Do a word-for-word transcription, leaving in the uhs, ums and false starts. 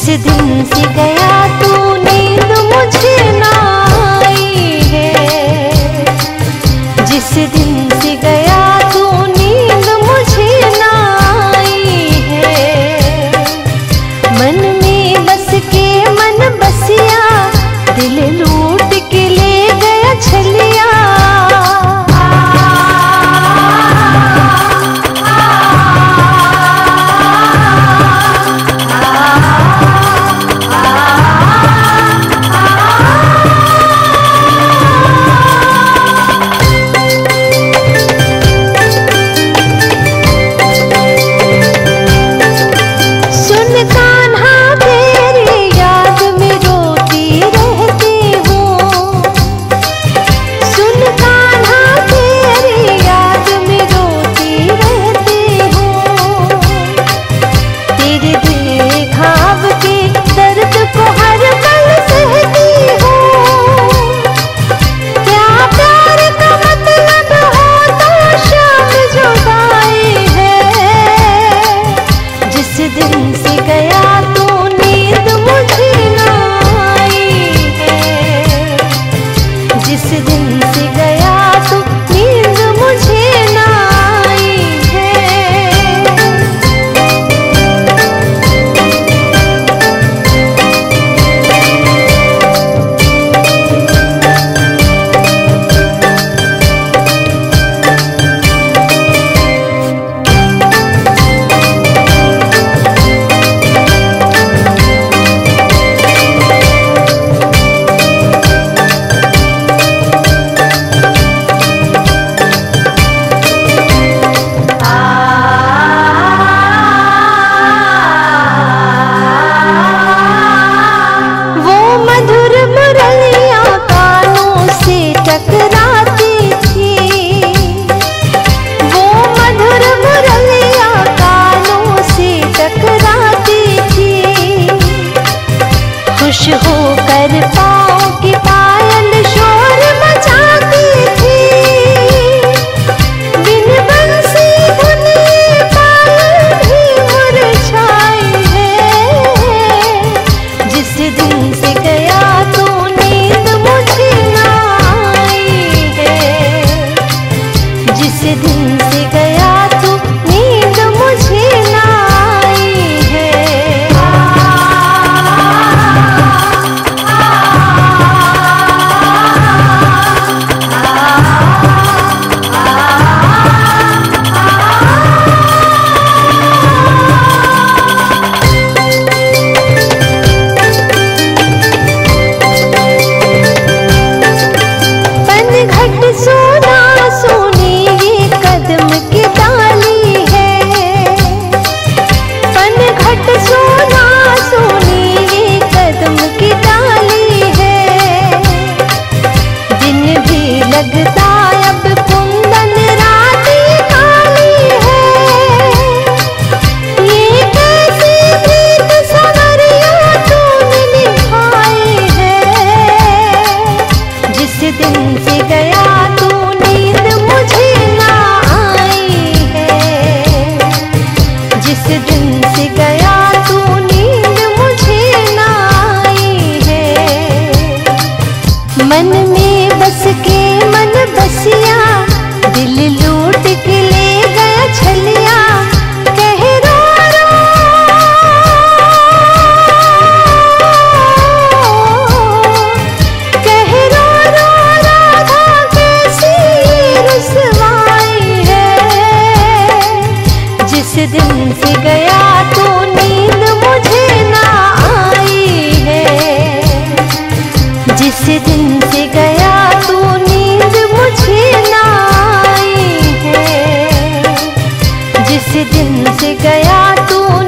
दिन से गया तू नींद मुझे ना आई है, जिस दिन से गया तू नींद मुझे ना आई है। मन में बस के मन बसिया, दिल लूट के ले गया छलिया। खुश होकर पाँव की पायल शोर मचाती थी, बिन बंसी धुन पायल भी मुरझाई है। जिस दिन से गया तू नींद मुझे ना आई है, जिस दिन से गया तू नींद मुझे ना आई है। सोना सोनी ये कदम की डाली है, पनघट सोना सोनी ये कदम की डाली है। दिन भी लगता अब कुंदन राती काली है, ये कैसी प्रीत सवरिया तूने निभाई है। जिस दिन से गया जिस दिन से गया तू नींद मुझे ना आई है। मन में बस के मन बसिया, दिल लूट के ले गया छलिया। कह रो रो कह रो रो राधा कैसी रुसवाई है। जिस दिन से गया तू नींद मुझे ना आई है, जिस दिन से गया तू नींद मुझे ना आई है, जिस दिन से गया तू